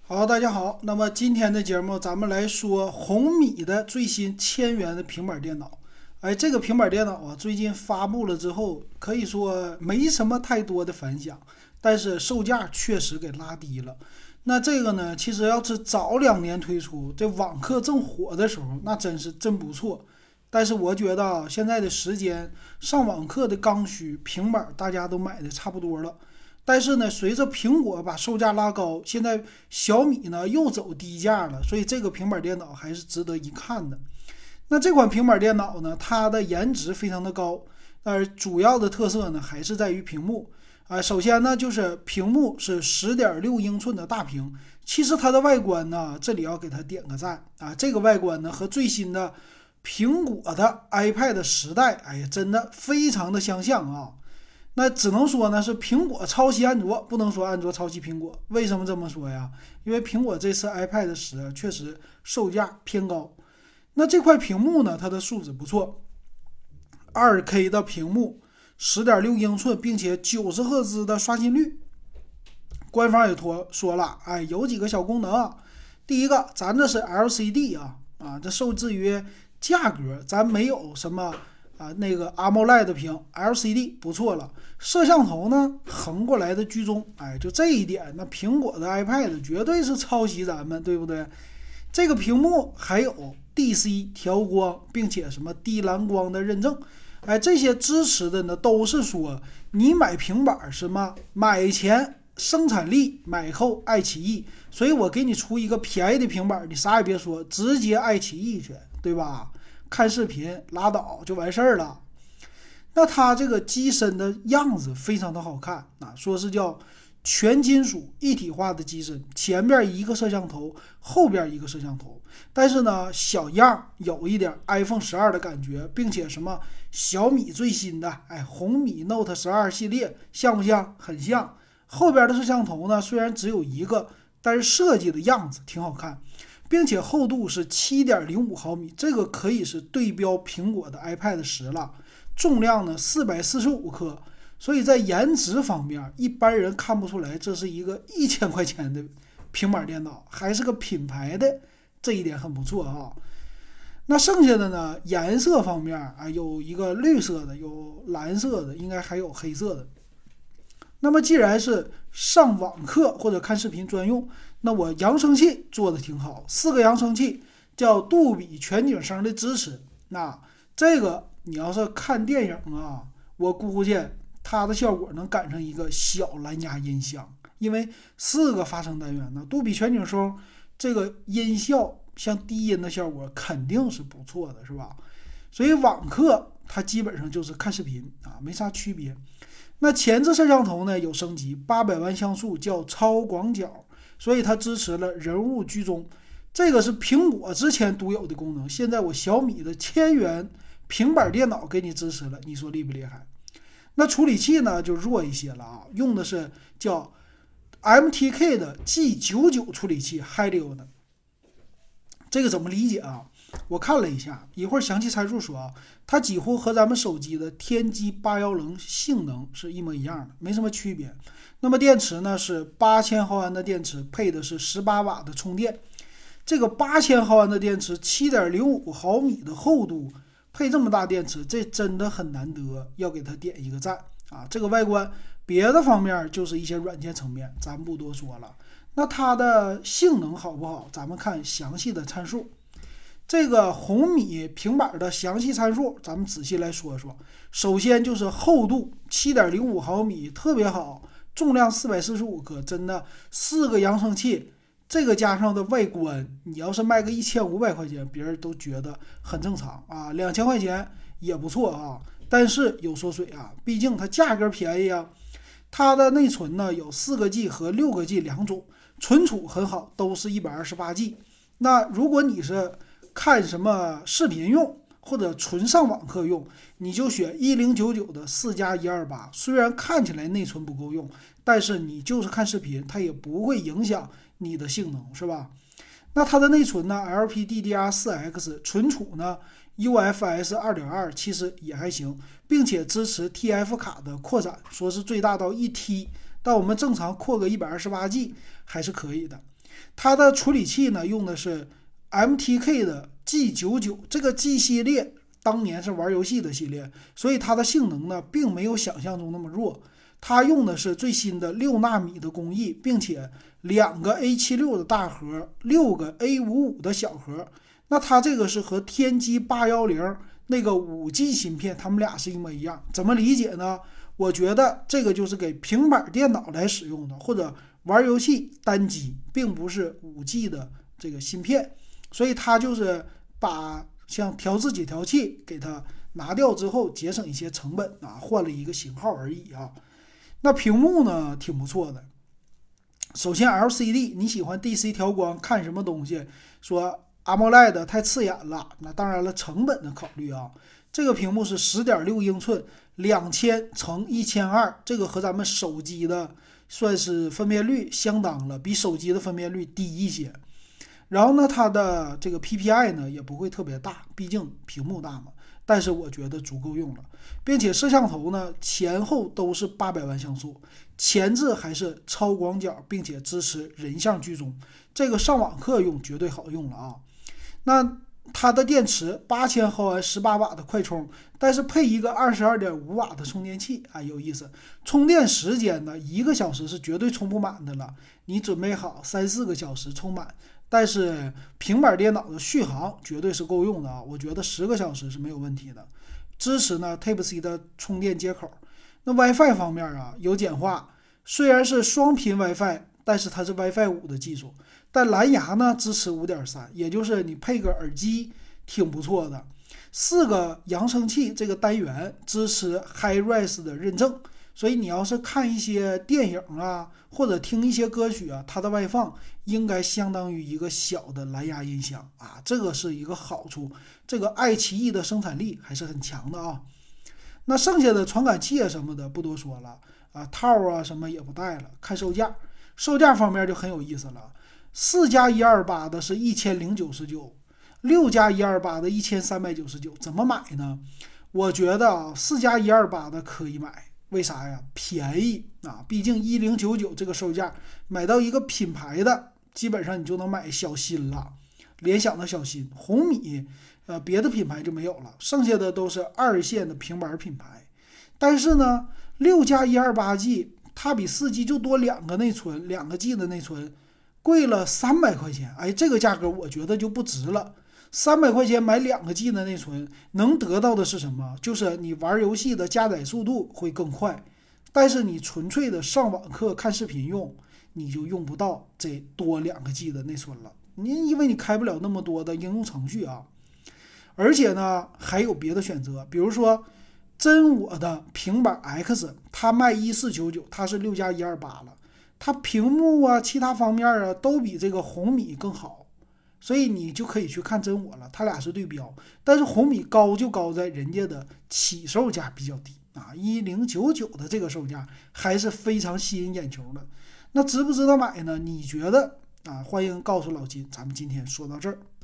好，大家好。那么今天的节目，咱们来说红米的最新1000元的平板电脑。这个平板电脑啊，最近发布了之后，可以说没什么太多的反响，但是售价确实给拉低了。那这个呢，其实要是早2年推出，这网课正火的时候，那真不错。但是我觉得啊，现在的时间上网课的刚需，平板大家都买的差不多了。但是呢，随着苹果把售价拉高，现在小米呢又走低价了，所以这个平板电脑还是值得一看的。那这款平板电脑呢，它的颜值非常的高，主要的特色呢还是在于屏幕。首先呢，就是屏幕是10.6英寸的大屏，其实它的外观呢，这里要给它点个赞啊，这个外观呢和最新的苹果的 iPad 10代，哎呀，真的非常的相像啊。那只能说呢是苹果抄袭安卓，不能说安卓抄袭苹果。为什么这么说呀？因为苹果这次 iPad 10确实售价偏高。那这块屏幕呢，它的素质不错，2K 的屏幕，10.6英寸，并且90赫兹的刷新率。官方也说了，有几个小功能啊。第一个，咱这是 LCD 这受制于价格，咱没有什么那个 AMOLED 屏 LCD 不错了。摄像头呢，横过来的居中，就这一点，那苹果的 iPad 绝对是抄袭咱们，对不对？这个屏幕还有 DC 调光，并且什么低蓝光的认证，这些支持的呢，都是说你买平板什么买前生产力，买后爱奇艺，所以我给你出一个便宜的平板，你啥也别说，直接爱奇艺去，对吧？看视频拉倒就完事儿了。那它这个机身的样子非常的好看说是叫全金属一体化的机身，前边一个摄像头，后边一个摄像头，但是呢小样有一点 iPhone 12的感觉，并且什么小米最新的红米 Note 12系列，像不像？很像。后边的摄像头呢虽然只有一个，但是设计的样子挺好看，并且厚度是 7.05 毫米，这个可以是对标苹果的 iPad 10了。重量呢445克，所以在颜值方面，一般人看不出来这是一个1000块钱的平板电脑，还是个品牌的，这一点很不错啊。那剩下的呢，颜色方面有一个绿色的，有蓝色的，应该还有黑色的。那么既然是上网课或者看视频专用，那我扬声器做的挺好，4个扬声器叫杜比全景声的支持。那这个你要是看电影我估计它的效果能赶上一个小蓝牙音箱，因为4个发声单元呢，杜比全景声这个音效像低音的效果肯定是不错的，是吧？所以网课它基本上就是看视频没啥区别。那前置摄像头呢有升级，800万像素叫超广角，所以它支持了人物居中，这个是苹果之前独有的功能，现在我小米的1000元平板电脑给你支持了，你说厉不厉害？那处理器呢就弱一些了用的是叫 MTK 的 G99 处理器 Helio 的。这个怎么理解我看了一下，一会儿详细参数说它几乎和咱们手机的天玑810性能是一模一样的，没什么区别。那么电池呢是8000毫安的电池，配的是18瓦的充电。这个8000毫安的电池 7.05 毫米的厚度，配这么大电池，这真的很难得，要给它点一个赞这个外观，别的方面就是一些软件层面咱不多说了。那它的性能好不好，咱们看详细的参数。这个红米平板的详细参数咱们仔细来说说。首先就是厚度 7.05 毫米特别好，重量445克，真的4个扬声器，这个加上的外观，你要是卖个1500块钱，别人都觉得很正常2000块钱也不错但是有缩水毕竟它价格便宜它的内存呢有4个 G 和6个 G 两种，存储很好，都是128 G。那如果你是看什么视频用或者纯上网课用，你就选1099的4+128，虽然看起来内存不够用，但是你就是看视频，它也不会影响你的性能，是吧？那它的内存呢 LPDDR4X， 存储呢 UFS 2.2， 其实也还行，并且支持 TF 卡的扩展，说是最大到1T， 但我们正常扩个128 G 还是可以的。 它的处理器呢用的是 MTK 的 G99，这个 G 系列当年是玩游戏的系列，所以它的性能呢并没有想象中那么弱。它用的是最新的6纳米的工艺，并且2个 A76 的大核，6个 A55 的小核。那它这个是和天玑810那个5G 芯片，它们俩是一模一样。怎么理解呢？我觉得这个就是给平板电脑来使用的，或者玩游戏单机，并不是5G 的这个芯片。所以它就是把像调制解调器给它拿掉之后，节省一些成本啊，换了一个型号而已啊。那屏幕呢挺不错的。首先 LCD， 你喜欢 DC 调光看什么东西？说 AMOLED 太刺眼了，那当然了，成本的考虑啊。这个屏幕是 10.6 英寸2000×1200，这个和咱们手机的算是分辨率相当了，比手机的分辨率低一些。然后呢，它的这个 PPI 呢也不会特别大，毕竟屏幕大嘛。但是我觉得足够用了，并且摄像头呢前后都是800万像素，前置还是超广角，并且支持人像居中，这个上网课用绝对好用了啊。那它的电池8000毫安18瓦的快充，但是配一个22.5瓦的充电器啊，有意思。充电时间呢1个小时是绝对充不满的了，你准备好3-4个小时充满。但是平板电脑的续航绝对是够用的啊，我觉得10个小时是没有问题的。支持呢 Type-C 的充电接口。那 WiFi 方面啊有简化，虽然是双频 WiFi， 但是它是 WiFi 5的技术。但蓝牙呢支持 5.3， 也就是你配个耳机挺不错的。4个扬声器这个单元支持 HiRes 的认证，所以你要是看一些电影啊，或者听一些歌曲啊，它的外放应该相当于一个小的蓝牙音箱啊，这个是一个好处。这个爱奇艺的生产力还是很强的啊。那剩下的传感器啊什么的不多说了啊，套啊什么也不带了。看售价，售价方面就很有意思了，4+128的是1099， 6+128的1399，怎么买呢？我觉得啊4+128的可以买。为啥呀？便宜啊！毕竟1099这个售价，买到一个品牌的，基本上你就能买小新了，联想的小新、红米，别的品牌就没有了，剩下的都是2线的平板品牌。但是呢，6+128G 它比4G 就多2个内存，2个 G 的内存，贵了300块钱。哎，这个价格我觉得就不值了。300块钱买2个 G 的内存，能得到的是什么？就是你玩游戏的加载速度会更快，但是你纯粹的上网课看视频用，你就用不到这多2个 G 的内存了。因为你开不了那么多的应用程序啊。而且呢，还有别的选择，比如说真我的平板 X， 它卖1499，它是6+128了，它屏幕啊，其他方面啊都比这个红米更好。所以你就可以去看真我了，它俩是对标。但是红米高就高在人家的起售价比较低啊，1099的这个售价还是非常吸引眼球的。那值不值得买呢？你觉得啊？欢迎告诉老金，咱们今天说到这儿。